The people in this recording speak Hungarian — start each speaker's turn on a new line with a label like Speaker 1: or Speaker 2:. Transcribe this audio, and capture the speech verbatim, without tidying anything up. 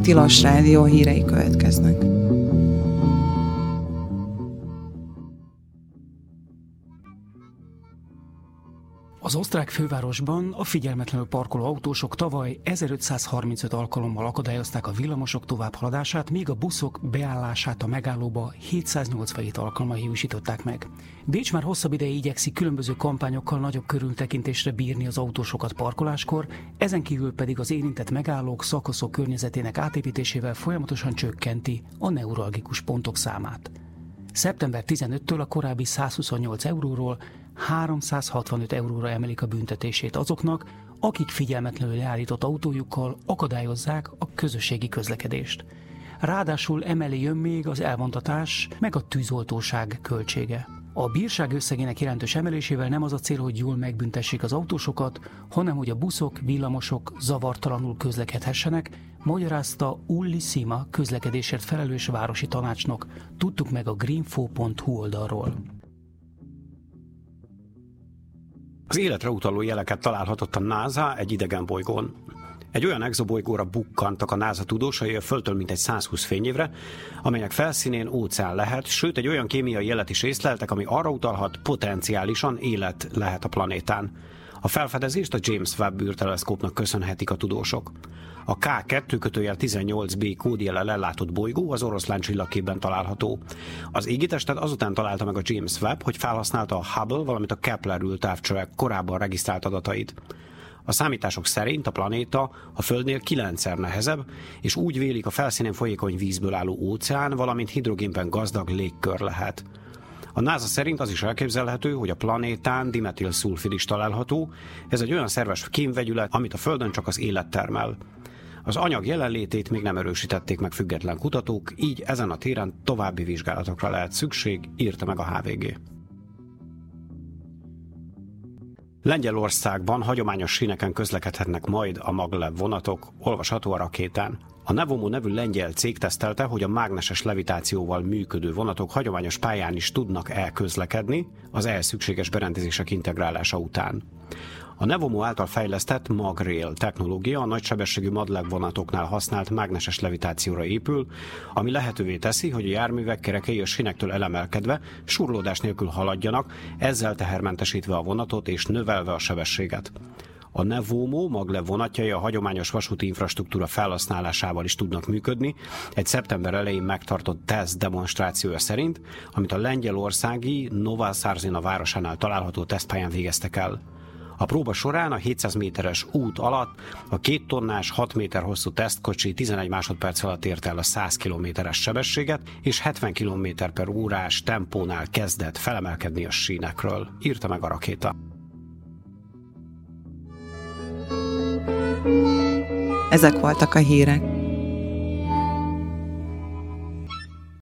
Speaker 1: Tilos Rádió hírei következnek.
Speaker 2: Az osztrák fővárosban a figyelmetlenül parkoló autósok tavaly ezerötszázharmincöt alkalommal akadályozták a villamosok továbbhaladását, míg a buszok beállását a megállóba hétszáznyolcvanhét alkalommal hiúsították meg. Bécs már hosszabb ideig igyekszik különböző kampányokkal nagyobb körültekintésre bírni az autósokat parkoláskor, ezen kívül pedig az érintett megállók, szakaszok környezetének átépítésével folyamatosan csökkenti a neuralgikus pontok számát. szeptember tizenötödikétől a korábbi százhuszonnyolc euróról háromszázhatvanöt euróra emelik a büntetését azoknak, akik figyelmetlenül leállított autójukkal akadályozzák a közösségi közlekedést. Ráadásul emellé jön még az elvontatás, meg a tűzoltóság költsége. A bírság összegének jelentős emelésével nem az a cél, hogy jól megbüntessék az autósokat, hanem hogy a buszok, villamosok zavartalanul közlekedhessenek, magyarázta Ulli Sima közlekedésért felelős városi tanácsnok. Tudtuk meg a greenfo pont hu oldalról.
Speaker 3: Az életre utaló jeleket találhatott a NASA egy idegen bolygón. Egy olyan exobolygóra bukkantak a NASA tudósai a Földtől mintegy százhúsz fényévre, amelynek felszínén óceán lehet, sőt egy olyan kémiai jelet is észleltek, ami arra utalhat, potenciálisan élet lehet a planétán. A felfedezést a James Webb űrteleszkópnak köszönhetik a tudósok. A ká kettő tizennyolc bé kódjellel ellátott bolygó az Oroszlán csillagképben található. Az égitestet azután találta meg a James Webb, hogy felhasználta a Hubble, valamint a Kepler űrtávcsövek korábban regisztrált adatait. A számítások szerint a planéta a Földnél kilencszer nehezebb, és úgy vélik, a felszínén folyékony vízből álló óceán, valamint hidrogénben gazdag légkör lehet. A NASA szerint az is elképzelhető, hogy a planétán dimetilszulfid is található, ez egy olyan szerves kémvegyület, amit a Földön csak az élet termel. Az anyag jelenlétét még nem erősítették meg független kutatók, így ezen a téren további vizsgálatokra lehet szükség, írta meg a há vé gé. Lengyelországban hagyományos síneken közlekedhetnek majd a maglev vonatok, olvasható a Rakétán. A Nevomo nevű lengyel cég tesztelte, hogy a mágneses levitációval működő vonatok hagyományos pályán is tudnak elközlekedni az ehhez szükséges berendezések integrálása után. A Nevomo által fejlesztett MagRail technológia a nagysebességű maglev vonatoknál használt mágneses levitációra épül, ami lehetővé teszi, hogy a járművek kerekei a sínektől elemelkedve surlódás nélkül haladjanak, ezzel tehermentesítve a vonatot és növelve a sebességet. A Nevomo maglev vonatjai a hagyományos vasúti infrastruktúra felhasználásával is tudnak működni, egy szeptember elején megtartott teszt demonstrációja szerint, amit a lengyelországi Nová Szárzina városánál található tesztpályán végeztek el. A próba során a hétszáz méteres út alatt a két tonnás, hat méter hosszú tesztkocsi tizenegy másodperc alatt ért el a száz kilométeres sebességet, és hetven kilométer per órás tempónál kezdett felemelkedni a sínekről, írta meg a Rakéta.
Speaker 1: Ezek voltak a hírek.